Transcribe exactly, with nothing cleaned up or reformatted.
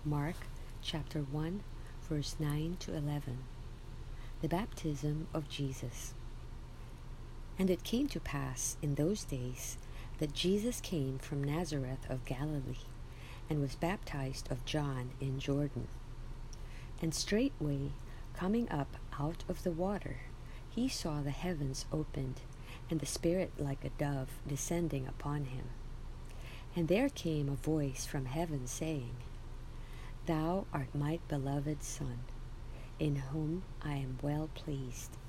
Mark chapter one, verse nine to eleven. The baptism of Jesus. And it came to pass in those days that Jesus came from Nazareth of Galilee, and was baptized of John in Jordan. And straightway, coming up out of the water, he saw the heavens opened, and the Spirit like a dove descending upon him. And there came a voice from heaven saying, Thou art my beloved Son, in whom I am well pleased.